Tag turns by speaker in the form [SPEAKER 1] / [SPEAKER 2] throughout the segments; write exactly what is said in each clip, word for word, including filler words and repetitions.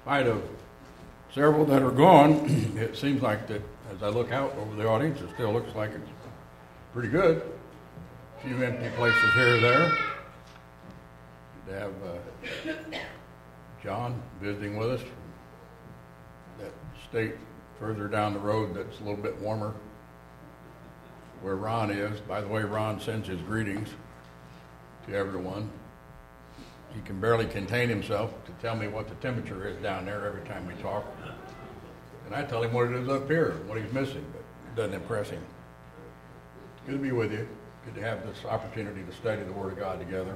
[SPEAKER 1] spite of several that are gone, it seems like that as I look out over the audience, it still looks like it's pretty good. A few empty places here or there. Good to have uh, John visiting with us from that state further down the road that's a little bit warmer, where Ron is. By the way, Ron sends his greetings to everyone. He can barely contain himself to tell me what the temperature is down there every time we talk. And I tell him what it is up here, what he's missing, but it doesn't impress him. Good to be with you. Good to have this opportunity to study the Word of God together.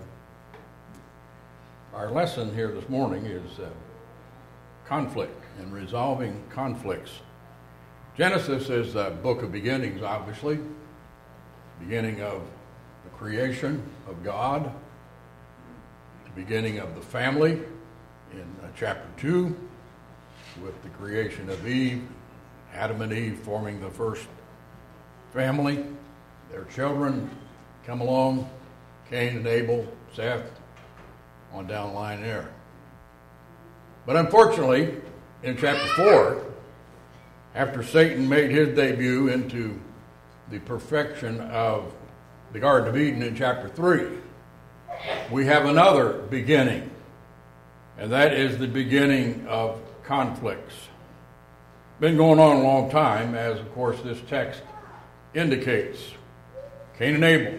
[SPEAKER 1] Our lesson here this morning is uh, conflict and resolving conflicts. Genesis is the book of beginnings, obviously. Beginning of the creation of God. The beginning of the family in uh, chapter two with the creation of Eve, Adam and Eve forming the first family. Their children come along, Cain and Abel, Seth, on down the line there. But unfortunately, in chapter four, after Satan made his debut into the perfection of the Garden of Eden in chapter three, we have another beginning, and that is the beginning of conflicts. Been going on a long time, as of course this text indicates. Cain and Abel.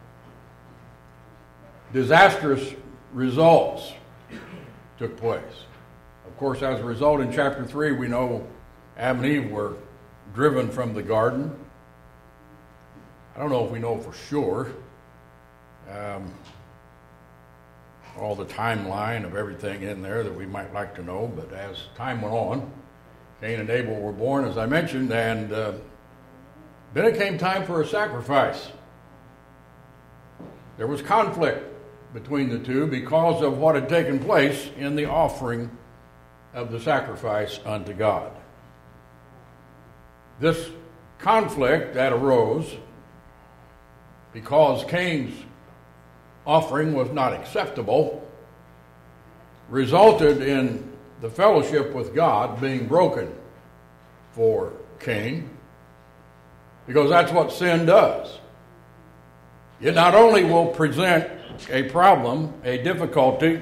[SPEAKER 1] Disastrous results took place. Of course, as a result, in chapter three, we know Adam and Eve were driven from the garden. I don't know if we know for sure um, all the timeline of everything in there that we might like to know, but as time went on, Cain and Abel were born, as I mentioned, and uh, then it came time for a sacrifice. There was conflict between the two because of what had taken place in the offering of the sacrifice unto God. This conflict that arose because Cain's offering was not acceptable resulted in the fellowship with God being broken for Cain, because that's what sin does. It not only will present a problem, a difficulty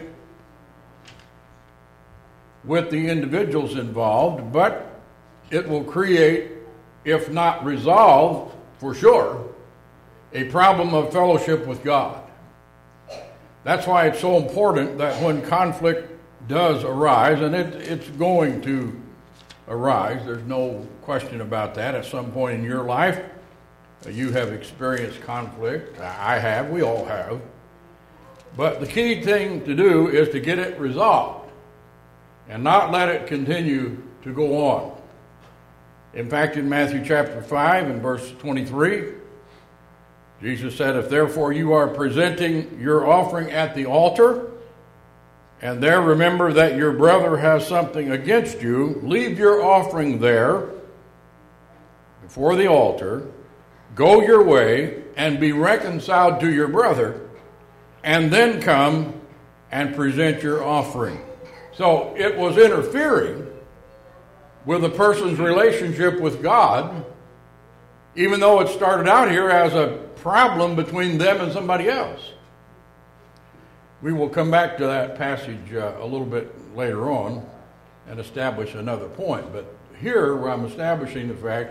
[SPEAKER 1] with the individuals involved, but it will create, if not resolve for sure, a problem of fellowship with God. That's why it's so important that when conflict does arise, and it, it's going to arise, there's no question about that, at some point in your life, you have experienced conflict. I have, we all have. But the key thing to do is to get it resolved and not let it continue to go on. In fact, in Matthew chapter five and verse twenty-three, Jesus said, "If therefore you are presenting your offering at the altar, and there remember that your brother has something against you, leave your offering there before the altar, go your way, and be reconciled to your brother, and then come and present your offering." So it was interfering with a person's relationship with God, even though it started out here as a problem between them and somebody else. We will come back to that passage uh, a little bit later on and establish another point. But here where I'm establishing the fact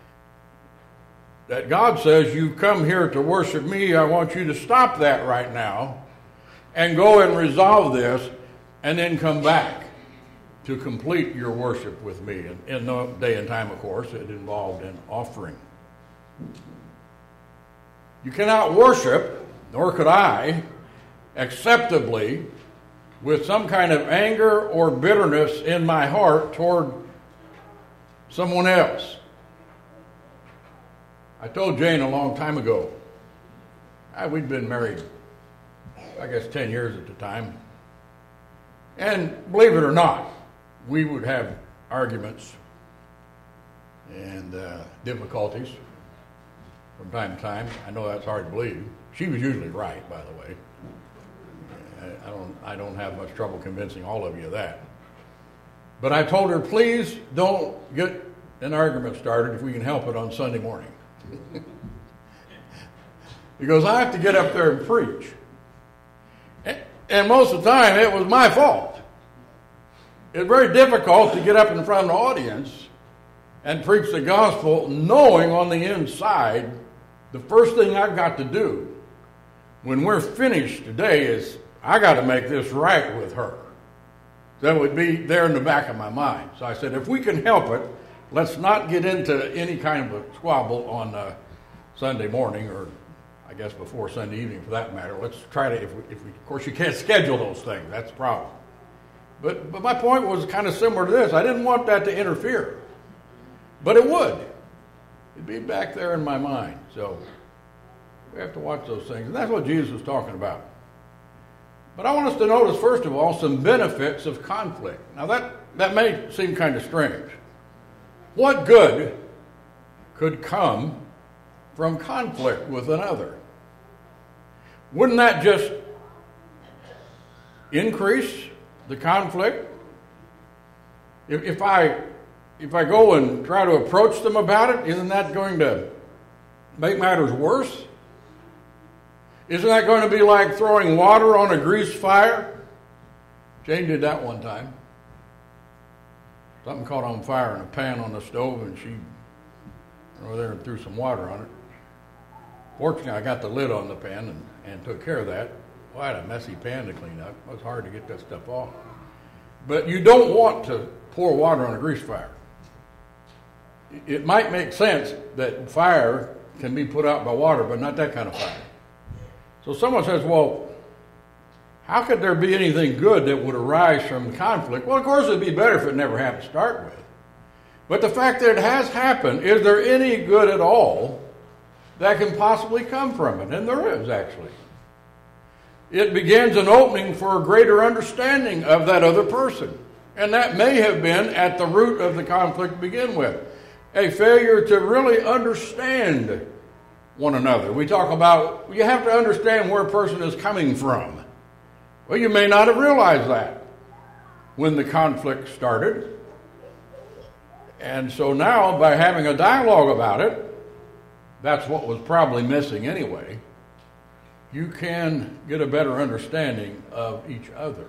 [SPEAKER 1] that God says, "You've come here to worship me. I want you to stop that right now and go and resolve this, and then come back to complete your worship with me." And in the day and time, of course, it involved an offering. You cannot worship, nor could I, acceptably with some kind of anger or bitterness in my heart toward someone else. I told Jane a long time ago, I, we'd been married, I guess, ten years at the time. And believe it or not, we would have arguments and uh, difficulties from time to time. I know that's hard to believe. She was usually right, by the way. I don't, I don't have much trouble convincing all of you of that. But I told her, please don't get an argument started if we can help it on Sunday morning. Because I have to get up there and preach. And most of the time, it was my fault. It's very difficult to get up in front of an audience and preach the gospel knowing on the inside the first thing I've got to do when we're finished today is I got to make this right with her. That would be there in the back of my mind. So I said, if we can help it, let's not get into any kind of a squabble on uh, Sunday morning, or I guess before Sunday evening for that matter. Let's try to, if we, if we, of course you can't schedule those things, that's the problem. But, but my point was kind of similar to this. I didn't want that to interfere. But it would. It'd be back there in my mind. So we have to watch those things. And that's what Jesus was talking about. But I want us to notice, first of all, some benefits of conflict. Now that, that may seem kind of strange. What good could come from conflict with another? Wouldn't that just increase the conflict? If, if I if I go and try to approach them about it, isn't that going to make matters worse? Isn't that going to be like throwing water on a greased fire? Jane did that one time. Something caught on fire in a pan on the stove, and she went over there and threw some water on it. Fortunately, I got the lid on the pan and, and took care of that. Well, I had a messy pan to clean up. It was hard to get that stuff off. But you don't want to pour water on a grease fire. It might make sense that fire can be put out by water, but not that kind of fire. So someone says, well, how could there be anything good that would arise from conflict? Well, of course, it'd be better if it never happened to start with. But the fact that it has happened, is there any good at all that can possibly come from it? And there is, actually. It begins an opening for a greater understanding of that other person. And that may have been at the root of the conflict to begin with. A failure to really understand one another. We talk about, you have to understand where a person is coming from. Well, you may not have realized that when the conflict started. And so now, by having a dialogue about it, that's what was probably missing anyway, you can get a better understanding of each other.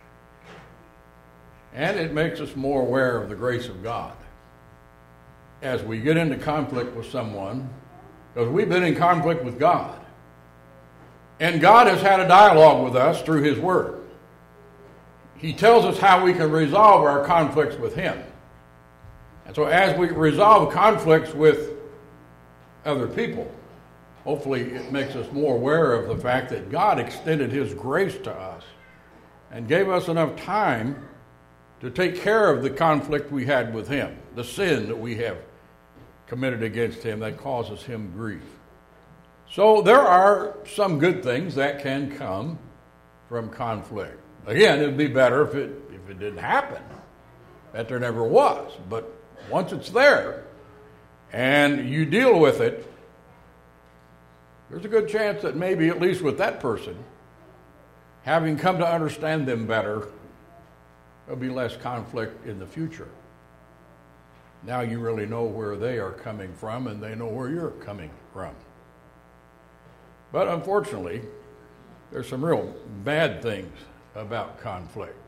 [SPEAKER 1] And it makes us more aware of the grace of God. As we get into conflict with someone, because we've been in conflict with God. And God has had a dialogue with us through His Word. He tells us how we can resolve our conflicts with Him. And so as we resolve conflicts with other people, hopefully it makes us more aware of the fact that God extended His grace to us and gave us enough time to take care of the conflict we had with Him, the sin that we have committed against Him that causes Him grief. So there are some good things that can come from conflict. Again, it would be better if it if it didn't happen, that there never was. But once it's there and you deal with it, there's a good chance that maybe, at least with that person, having come to understand them better, there'll be less conflict in the future. Now you really know where they are coming from, and they know where you're coming from. But unfortunately, there's some real bad things about conflict.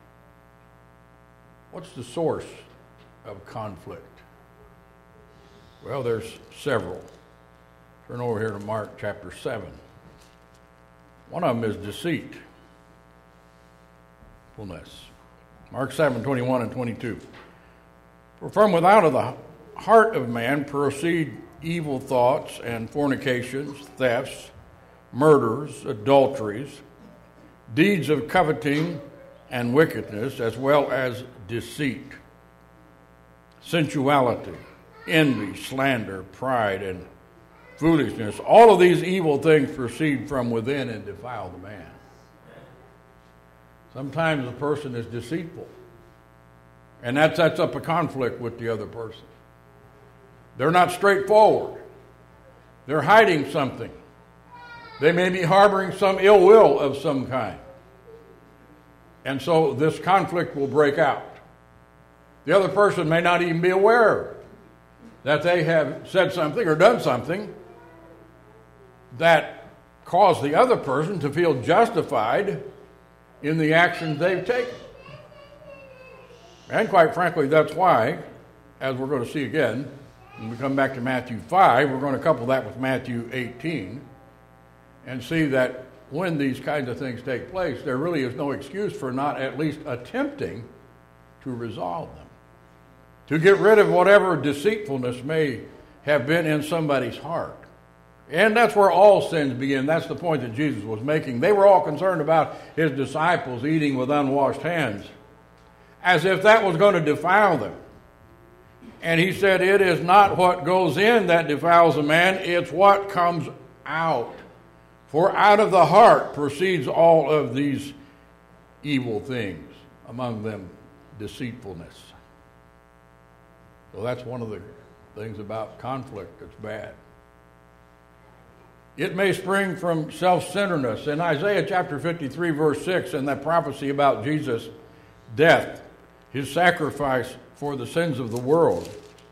[SPEAKER 1] What's the source of conflict? Well, there's several. Turn over here to Mark chapter seven. One of them is deceit. Fullness. Mark seven, twenty-one and twenty-two. For from without of the heart of man proceed evil thoughts and fornications, thefts, murders, adulteries, deeds of coveting and wickedness, as well as deceit, sensuality, envy, slander, pride, and foolishness. All of these evil things proceed from within and defile the man. Sometimes a person is deceitful, and that sets up a conflict with the other person. They're not straightforward. They're hiding something. They may be harboring some ill will of some kind. And so this conflict will break out. The other person may not even be aware that they have said something or done something that caused the other person to feel justified in the actions they've taken. And quite frankly, that's why, as we're going to see again, when we come back to Matthew five, we're going to couple that with Matthew eighteen and see that when these kinds of things take place, there really is no excuse for not at least attempting to resolve them, to get rid of whatever deceitfulness may have been in somebody's heart. And that's where all sins begin. That's the point that Jesus was making. They were all concerned about his disciples eating with unwashed hands, as if that was going to defile them. And he said, it is not what goes in that defiles a man, it's what comes out. For out of the heart proceeds all of these evil things, among them deceitfulness. So that's one of the things about conflict that's bad. It may spring from self-centeredness. In Isaiah chapter fifty-three, verse six, and that prophecy about Jesus' death, his sacrifice for the sins of the world,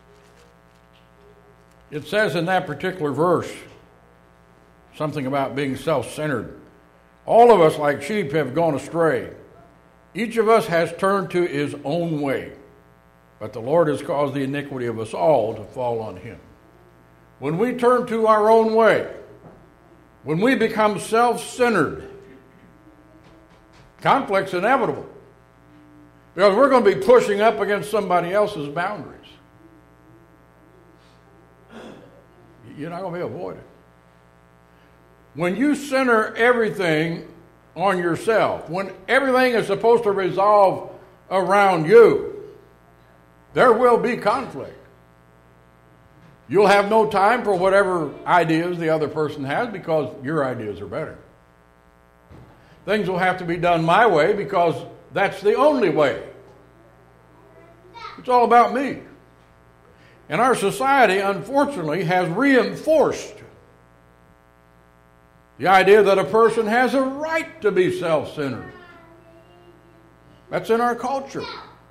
[SPEAKER 1] it says in that particular verse something about being self-centered. All of us, like sheep, have gone astray. Each of us has turned to his own way, but the Lord has caused the iniquity of us all to fall on him. When we turn to our own way, when we become self-centered, conflict's inevitable, because we're going to be pushing up against somebody else's boundaries. You're not going to be avoided. When you center everything on yourself, when everything is supposed to resolve around you, there will be conflict. You'll have no time for whatever ideas the other person has because your ideas are better. Things will have to be done my way because that's the only way. It's all about me. And our society, unfortunately, has reinforced the idea that a person has a right to be self-centered. That's in our culture.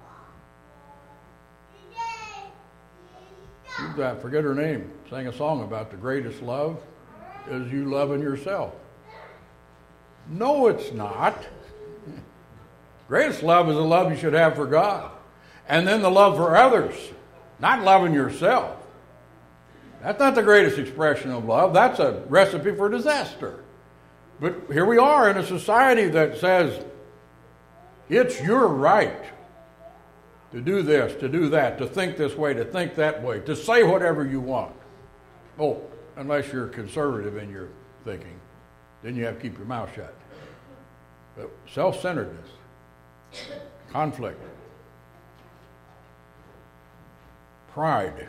[SPEAKER 1] I forget her name, sang a song about the greatest love is you loving yourself. No, it's not. Greatest love is the love you should have for God. And then the love for others, not loving yourself. That's not the greatest expression of love. That's a recipe for disaster. But here we are in a society that says it's your right to do this, to do that, to think this way, to think that way, to say whatever you want. Oh, unless you're conservative in your thinking, then you have to keep your mouth shut. But self-centeredness, conflict, pride.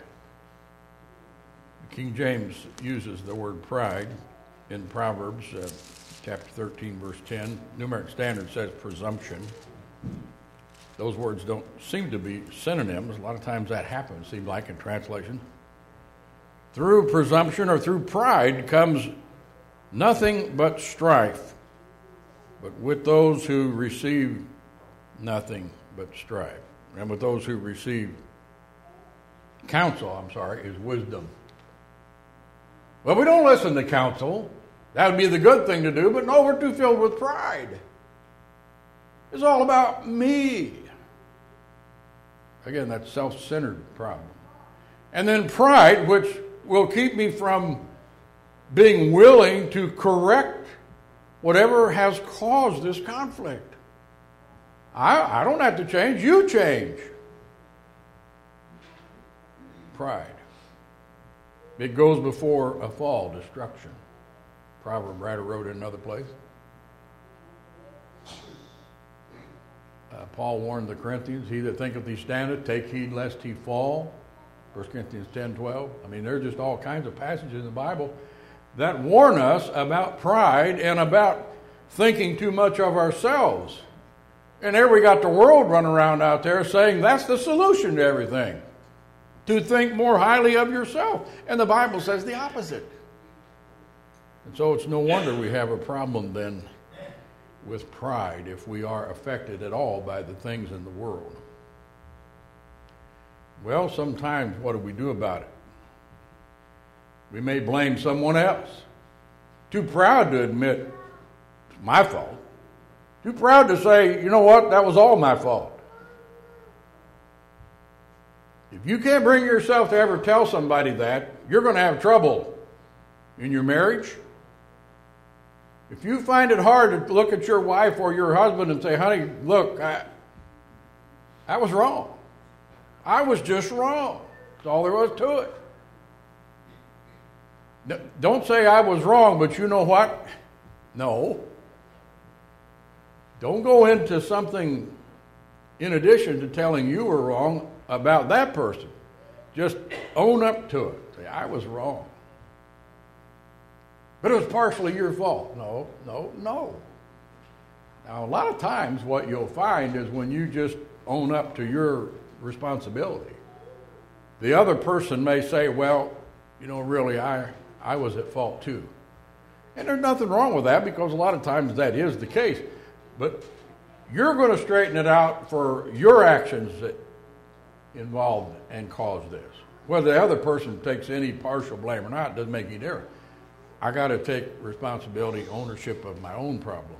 [SPEAKER 1] King James uses the word pride in Proverbs uh, chapter thirteen, verse ten. New American Standard says presumption. Those words don't seem to be synonyms. A lot of times that happens, seems like, in translation. Through presumption or through pride comes nothing but strife, but with those who receive nothing but strife. And with those who receive counsel, I'm sorry, is wisdom. Well, we don't listen to counsel. That would be the good thing to do, but no, we're too filled with pride. It's all about me. Again, that's self-centered problem. And then pride, which will keep me from being willing to correct whatever has caused this conflict. I, I don't have to change, you change. Pride. It goes before a fall, destruction. Proverb writer wrote in another place. Uh, Paul warned the Corinthians, he that thinketh he standeth, take heed lest he fall. First Corinthians ten twelve. I mean, there are just all kinds of passages in the Bible that warn us about pride and about thinking too much of ourselves. And there we got the world running around out there saying that's the solution to everything. To think more highly of yourself. And the Bible says the opposite. And so it's no wonder we have a problem then with pride if we are affected at all by the things in the world. Well, sometimes what do we do about it? We may blame someone else. Too proud to admit it's my fault. Too proud to say, you know what, that was all my fault. If you can't bring yourself to ever tell somebody that, you're going to have trouble in your marriage. If you find it hard to look at your wife or your husband and say, honey, look, I, I was wrong. I was just wrong. That's all there was to it. Don't say I was wrong, but you know what? No. Don't go into something in addition to telling you were wrong about that person. Just own up to it. Say, I was wrong. But it was partially your fault. No, no, no. Now, a lot of times what you'll find is when you just own up to your responsibility, the other person may say, well, you know, really, I, I was at fault too. And there's nothing wrong with that because a lot of times that is the case. But you're going to straighten it out for your actions that involved and caused this. Whether the other person takes any partial blame or not doesn't make any difference. I got to take responsibility, ownership of my own problem.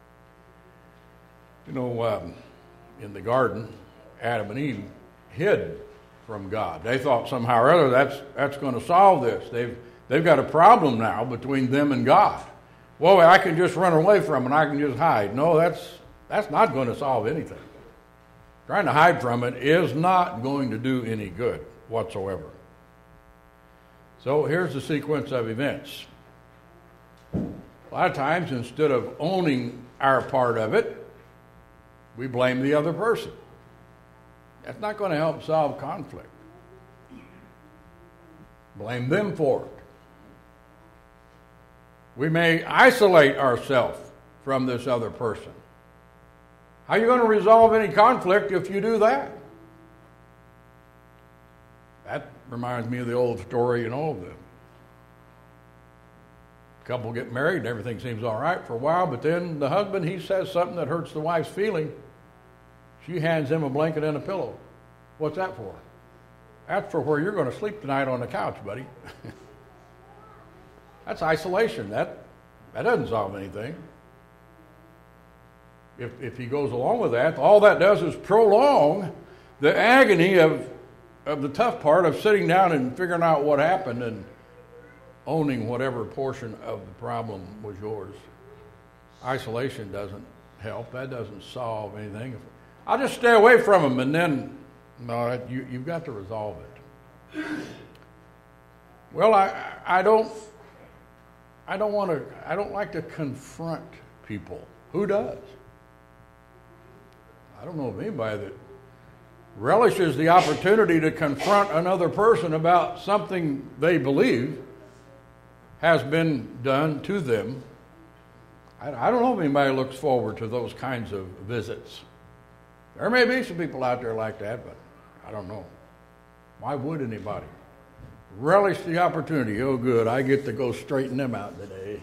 [SPEAKER 1] You know, um, in the garden, Adam and Eve hid from God. They thought somehow or other that's that's going to solve this. They've they've got a problem now between them and God. Well, I can just run away from it and I can just hide. No, that's that's not going to solve anything. Trying to hide from it is not going to do any good whatsoever. So here's the sequence of events. A lot of times, instead of owning our part of it, we blame the other person. That's not going to help solve conflict. Blame them for it. We may isolate ourselves from this other person. How are you going to resolve any conflict if you do that? That reminds me of the old story, you know, the couple get married and everything seems all right for a while, but then the husband, he says something that hurts the wife's feeling. She hands him a blanket and a pillow. What's that for? That's for where you're going to sleep tonight on the couch, buddy. That's isolation. That that doesn't solve anything. If if he goes along with that, all that does is prolong the agony of of the tough part of sitting down and figuring out what happened and owning whatever portion of the problem was yours. Isolation doesn't help. That doesn't solve anything. I'll just stay away from them, and then no, you, you've got to resolve it. Well, I I don't I don't want to I don't like to confront people. Who does? I don't know of anybody that relishes the opportunity to confront another person about something they believe has been done to them. I, I don't know if anybody looks forward to those kinds of visits. There may be some people out there like that, but I don't know. Why would anybody relish the opportunity? Oh, good, I get to go straighten them out today.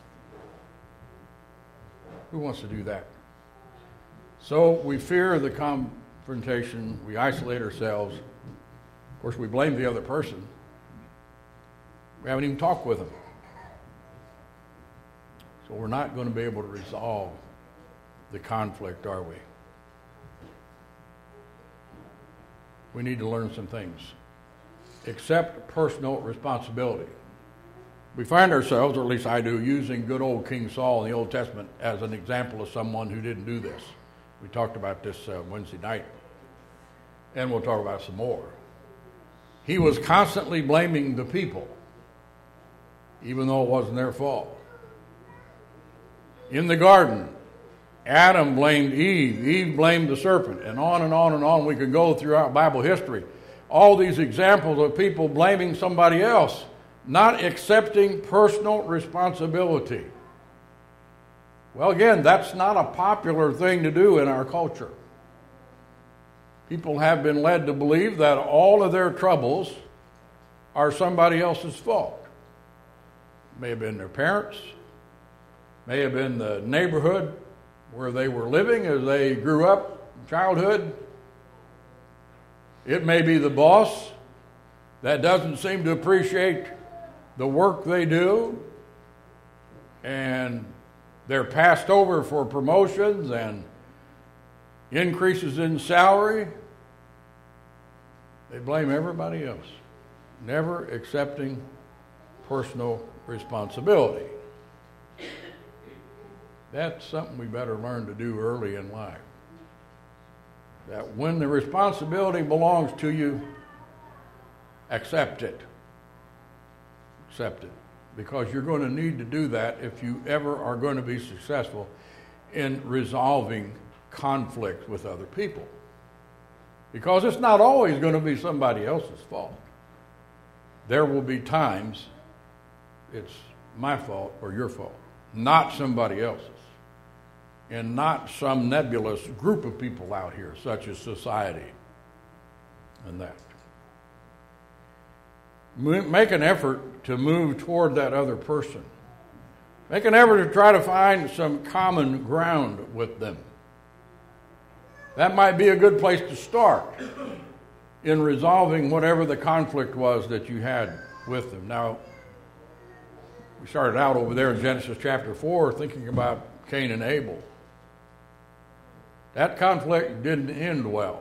[SPEAKER 1] Who wants to do that? So we fear the confrontation. We isolate ourselves. Of course, we blame the other person. We haven't even talked with them. So we're not going to be able to resolve the conflict, are we? We need to learn some things. Accept personal responsibility. We find ourselves, or at least I do, using good old King Saul in the Old Testament as an example of someone who didn't do this. We talked about this uh, Wednesday night, and we'll talk about some more. He was constantly blaming the people, even though it wasn't their fault. In the garden, Adam blamed Eve, Eve blamed the serpent, and on and on and on we could go throughout Bible history. All these examples of people blaming somebody else, not accepting personal responsibility. Well, again, that's not a popular thing to do in our culture. People have been led to believe that all of their troubles are somebody else's fault. May have been their parents, may have been the neighborhood where they were living as they grew up, childhood. It may be the boss that doesn't seem to appreciate the work they do, and they're passed over for promotions and increases in salary. They blame everybody else, never accepting personal responsibility. That's something we better learn to do early in life. That when the responsibility belongs to you, accept it. Accept it. Because you're going to need to do that if you ever are going to be successful in resolving conflict with other people. Because it's not always going to be somebody else's fault. There will be times it's my fault or your fault, not somebody else's. And not some nebulous group of people out here, such as society and that. Make an effort to move toward that other person. Make an effort to try to find some common ground with them. That might be a good place to start in resolving whatever the conflict was that you had with them. Now, we started out over there in Genesis chapter four thinking about Cain and Abel. That conflict didn't end well.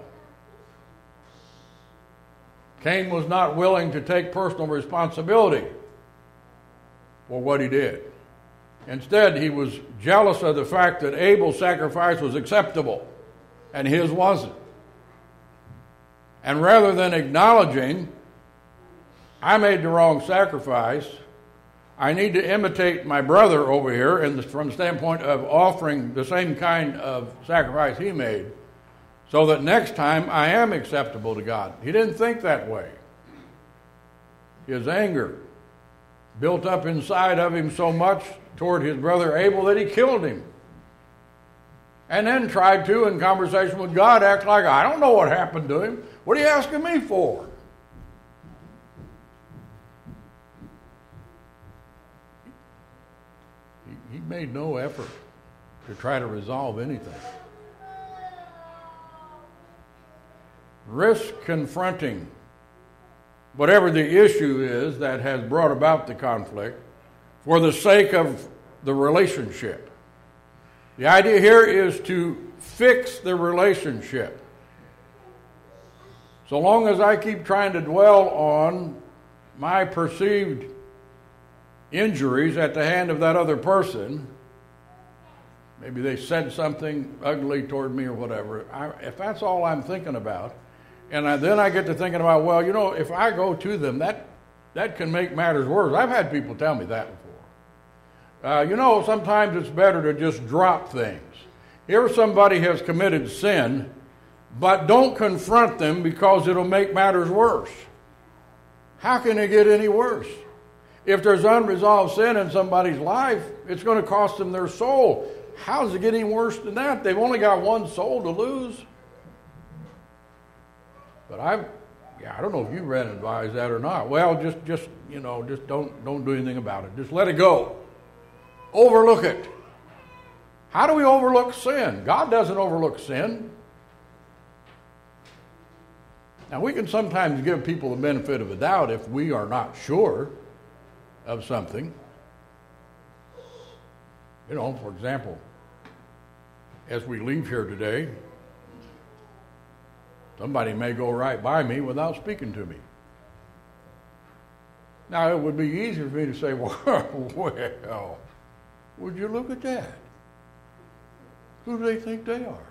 [SPEAKER 1] Cain was not willing to take personal responsibility for what he did. Instead, he was jealous of the fact that Abel's sacrifice was acceptable and his wasn't. And rather than acknowledging, I made the wrong sacrifice, I need to imitate my brother over here in the, from the standpoint of offering the same kind of sacrifice he made so that next time I am acceptable to God. He didn't think that way. His anger built up inside of him so much toward his brother Abel that he killed him. And then tried to, in conversation with God, act like, I don't know what happened to him. What are you asking me for? He made no effort to try to resolve anything. Risk confronting whatever the issue is that has brought about the conflict for the sake of the relationship. The idea here is to fix the relationship. So long as I keep trying to dwell on my perceived injuries at the hand of that other person, maybe they said something ugly toward me or whatever, I, if that's all I'm thinking about, and I, then I get to thinking about, well, you know, if I go to them, that that can make matters worse. I've had people tell me that before. Uh, you know, sometimes it's better to just drop things. Here somebody has committed sin, but don't confront them because it'll make matters worse. How can it get any worse? If there's unresolved sin in somebody's life, it's going to cost them their soul. How does it get any worse than that? They've only got one soul to lose. But I, yeah, I don't know if you read and advise that or not. Well, just, just you know, just don't, don't do anything about it. Just let it go. Overlook it. How do we overlook sin? God doesn't overlook sin. Now, we can sometimes give people the benefit of the doubt if we are not sure of something. You know, for example, as we leave here today, somebody may go right by me without speaking to me. Now, it would be easier for me to say, well, well, would you look at that? Who do they think they are?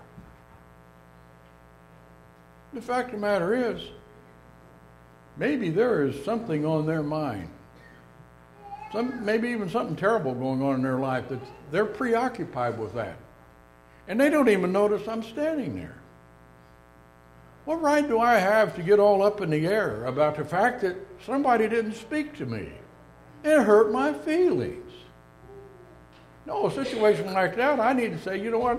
[SPEAKER 1] The fact of the matter is, maybe there is something on their mind. Some, maybe even something terrible going on in their life that they're preoccupied with that. And they don't even notice I'm standing there. What right do I have to get all up in the air about the fact that somebody didn't speak to me? It hurt my feelings. No, a situation like that, I need to say, you know what?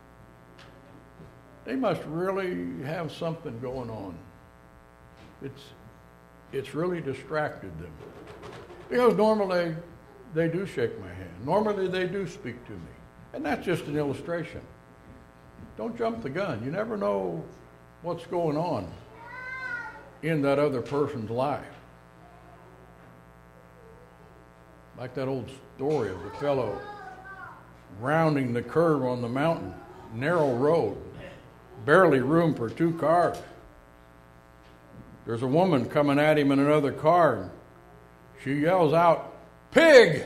[SPEAKER 1] They must really have something going on. It's, it's really distracted them. Because normally they do shake my hand. Normally they do speak to me. And that's just an illustration. Don't jump the gun. You never know what's going on in that other person's life. Like that old story of the fellow rounding the curve on the mountain, narrow road, barely room for two cars. There's a woman coming at him in another car. She yells out, "Pig!"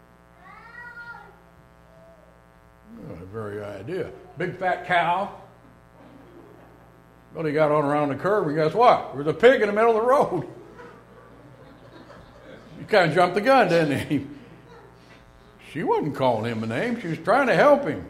[SPEAKER 1] Oh, the very idea. Big fat cow. Well, he got on around the curve, and guess what? There's a pig in the middle of the road. He kind of jumped the gun, didn't he? She wasn't calling him a name. She was trying to help him.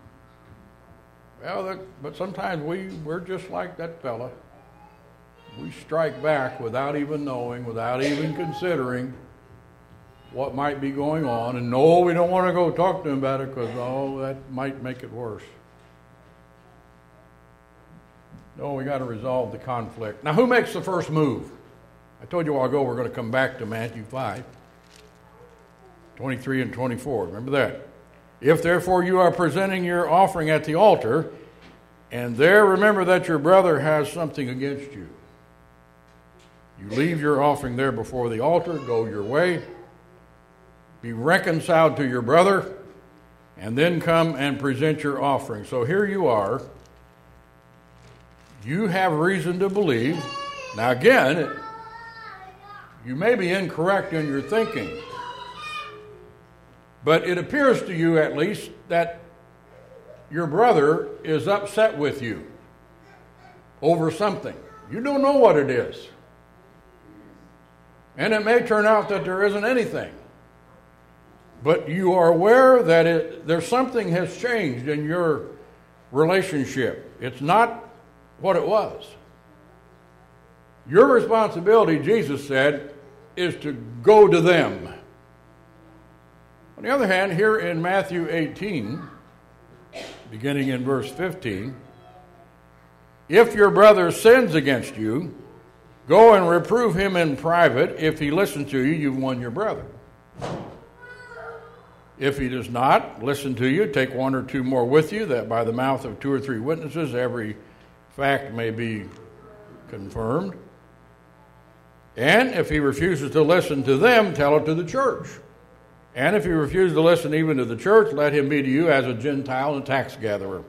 [SPEAKER 1] Well, that, but sometimes we, we're just like that fella. We strike back without even knowing, without even considering what might be going on. And no, we don't want to go talk to him about it because, oh, that might make it worse. No, we got to resolve the conflict. Now, who makes the first move? I told you a while ago we're going to come back to Matthew five, twenty-three and twenty-four. Remember that. If therefore you are presenting your offering at the altar, and there remember that your brother has something against you, you leave your offering there before the altar, go your way, be reconciled to your brother, and then come and present your offering. So here you are. You have reason to believe. Now again, it, you may be incorrect in your thinking, but it appears to you at least that your brother is upset with you over something. You don't know what it is. And it may turn out that there isn't anything. But you are aware that it, there's something has changed in your relationship. It's not what it was. Your responsibility, Jesus said, is to go to them. On the other hand, here in Matthew eighteen, beginning in verse fifteen, if your brother sins against you, go and reprove him in private. If he listens to you, you've won your brother. If he does not listen to you, take one or two more with you, that by the mouth of two or three witnesses every fact may be confirmed. And if he refuses to listen to them, tell it to the church. And if he refuses to listen even to the church, let him be to you as a Gentile and a tax gatherer.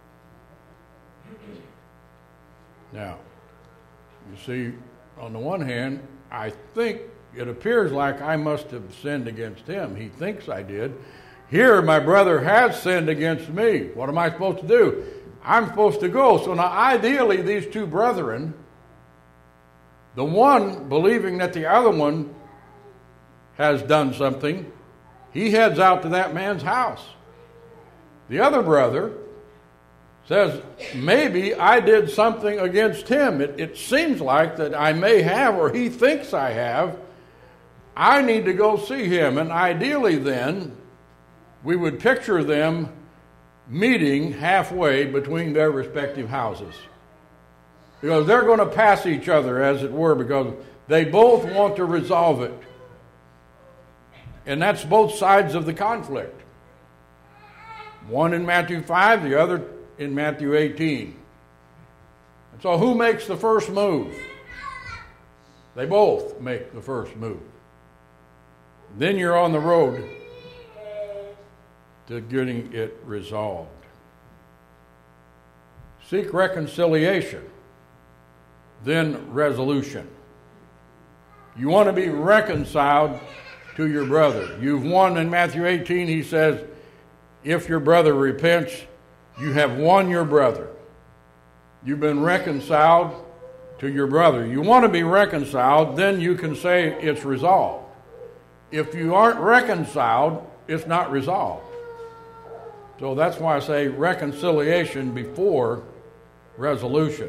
[SPEAKER 1] Now, you see, on the one hand, I think it appears like I must have sinned against him. He thinks I did. Here, my brother has sinned against me. What am I supposed to do? I'm supposed to go. So now, ideally, these two brethren, the one believing that the other one has done something, he heads out to that man's house. The other brother says, maybe I did something against him. It, it seems like that I may have, or he thinks I have. I need to go see him. And ideally then, we would picture them meeting halfway between their respective houses. Because they're going to pass each other, as it were, because they both want to resolve it. And that's both sides of the conflict. One in Matthew five, the other in Matthew eighteen. And so who makes the first move? They both make the first move. Then you're on the road to getting it resolved. Seek reconciliation, then resolution. You want to be reconciled to your brother. You've won in Matthew eighteen, he says, if your brother repents, you have won your brother. You've been reconciled to your brother. You want to be reconciled, then you can say it's resolved. If you aren't reconciled, it's not resolved. So that's why I say reconciliation before resolution.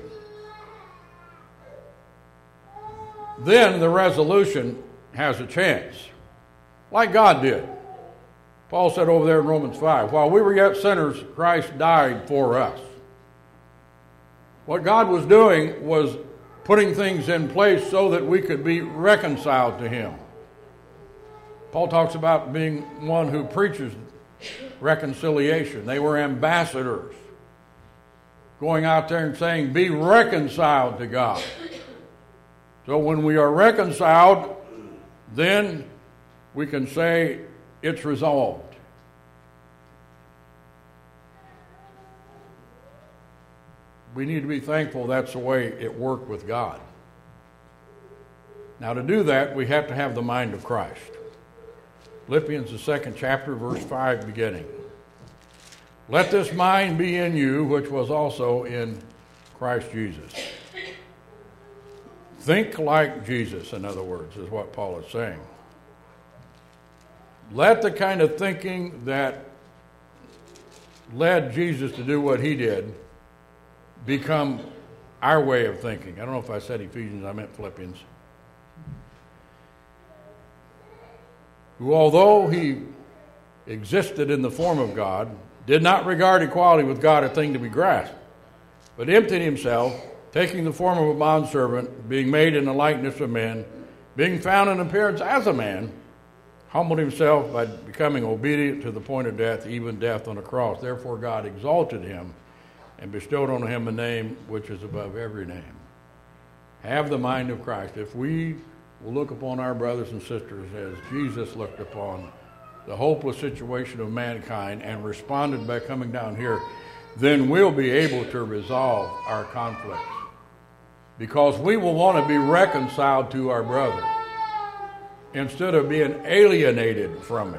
[SPEAKER 1] Then the resolution has a chance, like God did. Paul said over there in Romans five, while we were yet sinners, Christ died for us. What God was doing was putting things in place so that we could be reconciled to him. Paul talks about being one who preaches reconciliation. They were ambassadors, going out there and saying, be reconciled to God. So when we are reconciled, then we can say it's resolved. We need to be thankful that's the way it worked with God. Now, to do that, we have to have the mind of Christ. Philippians, the second chapter, verse five, beginning. Let this mind be in you, which was also in Christ Jesus. Think like Jesus, in other words, is what Paul is saying. Let the kind of thinking that led Jesus to do what he did become our way of thinking. I don't know if I said Ephesians, I meant Philippians. Who, although he existed in the form of God, did not regard equality with God a thing to be grasped, but emptied himself, taking the form of a bondservant, being made in the likeness of men, being found in appearance as a man, humbled himself by becoming obedient to the point of death, even death on a cross. Therefore God exalted him and bestowed on him a name which is above every name. Have the mind of Christ. If we will look upon our brothers and sisters as Jesus looked upon the hopeless situation of mankind and responded by coming down here, then we'll be able to resolve our conflicts. Because we will want to be reconciled to our brother instead of being alienated from him.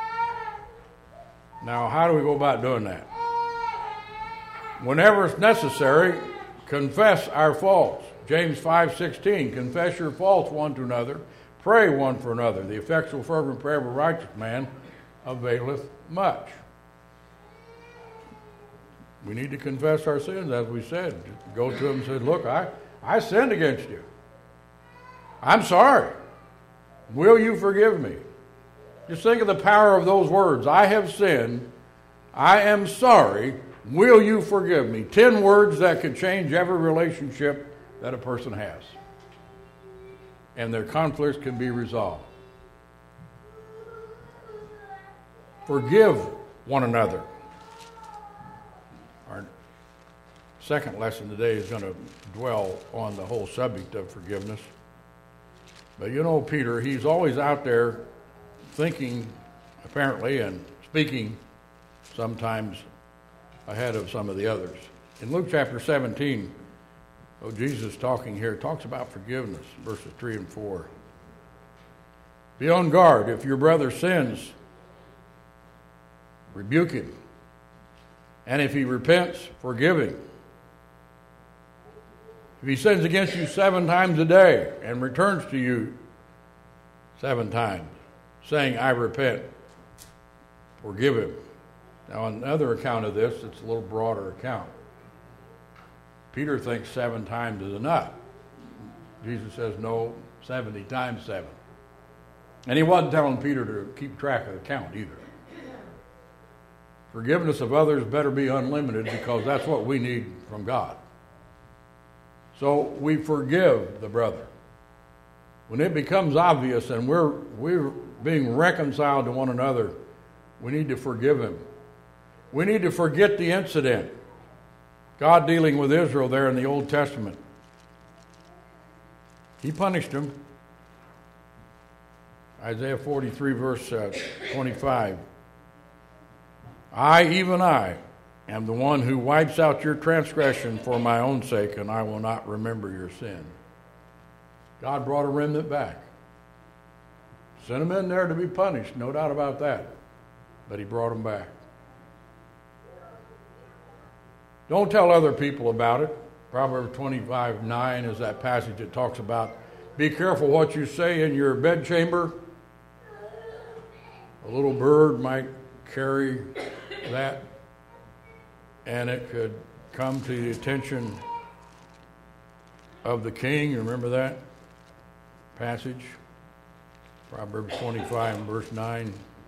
[SPEAKER 1] Now, how do we go about doing that? Whenever it's necessary, confess our faults. James five sixteen, confess your faults one to another, pray one for another. The effectual fervent prayer of a righteous man availeth much. We need to confess our sins, as we said. Go to him and say, look, I, I sinned against you. I'm sorry. Will you forgive me? Just think of the power of those words. I have sinned. I am sorry. Will you forgive me? Ten words that could change every relationship that a person has. And their conflicts can be resolved. Forgive one another. Our second lesson today is going to dwell on the whole subject of forgiveness. But you know Peter, he's always out there thinking, apparently, and speaking sometimes ahead of some of the others. In Luke chapter seventeen, oh, Jesus talking here, talks about forgiveness, verses three and four. Be on guard. If your brother sins, rebuke him. And if he repents, forgive him. If he sins against you seven times a day and returns to you seven times, saying, I repent, forgive him. Now, on another account of this, it's a little broader account. Peter thinks seven times is enough. Jesus says, no, seventy times seven. And he wasn't telling Peter to keep track of the count either. Forgiveness of others better be unlimited, because that's what we need from God. So we forgive the brother. When it becomes obvious and we're, we're being reconciled to one another, we need to forgive him. We need to forget the incident. God dealing with Israel there in the Old Testament. He punished them. Isaiah forty-three, verse uh, twenty-five. I, even I, am the one who wipes out your transgression for my own sake, and I will not remember your sin. God brought a remnant back. Sent them in there to be punished, no doubt about that. But he brought them back. Don't tell other people about it. Proverbs twenty-five nine is that passage that talks about, be careful what you say in your bedchamber. A little bird might carry that, and it could come to the attention of the king. You remember that passage? Proverbs twenty-five, verse nine.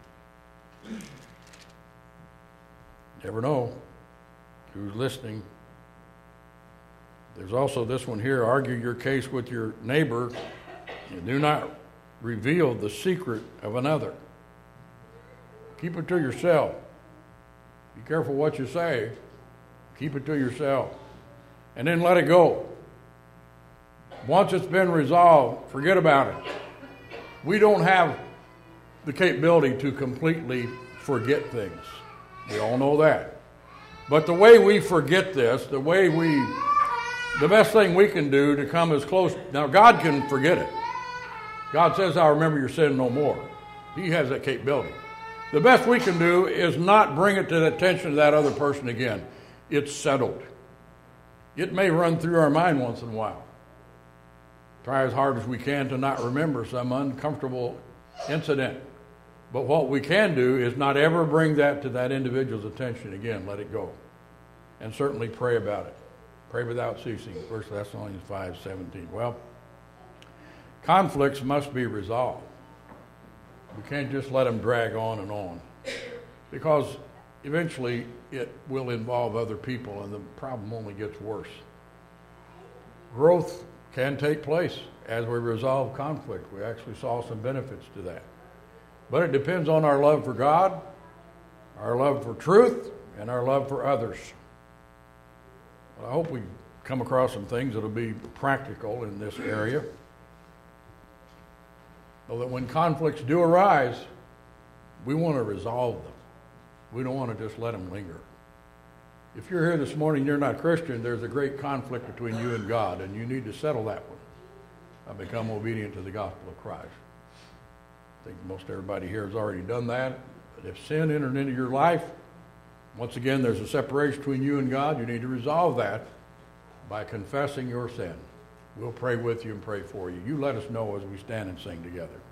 [SPEAKER 1] Never know who's listening. There's also this one here, argue your case with your neighbor and do not reveal the secret of another. Keep it to yourself. Be careful what you say. Keep it to yourself. And then let it go. Once it's been resolved, forget about it. We don't have the capability to completely forget things. We all know that. But the way we forget this, the way we, the best thing we can do to come as close, now God can forget it. God says, I'll remember your sin no more. He has that capability. The best we can do is not bring it to the attention of that other person again. It's settled. It may run through our mind once in a while. Try as hard as we can to not remember some uncomfortable incident. But what we can do is not ever bring that to that individual's attention again. Let it go. And certainly pray about it. Pray without ceasing. First Thessalonians five seventeen. Well, conflicts must be resolved. We can't just let them drag on and on. Because eventually it will involve other people and the problem only gets worse. Growth can take place as we resolve conflict. We actually saw some benefits to that. But it depends on our love for God, our love for truth, and our love for others. Well, I hope we come across some things that will be practical in this area, so that when conflicts do arise, we want to resolve them. We don't want to just let them linger. If you're here this morning and you're not Christian, there's a great conflict between you and God, and you need to settle that one. I become obedient to the gospel of Christ. I think most everybody here has already done that. But if sin entered into your life, once again, there's a separation between you and God. You need to resolve that by confessing your sin. We'll pray with you and pray for you. You let us know as we stand and sing together.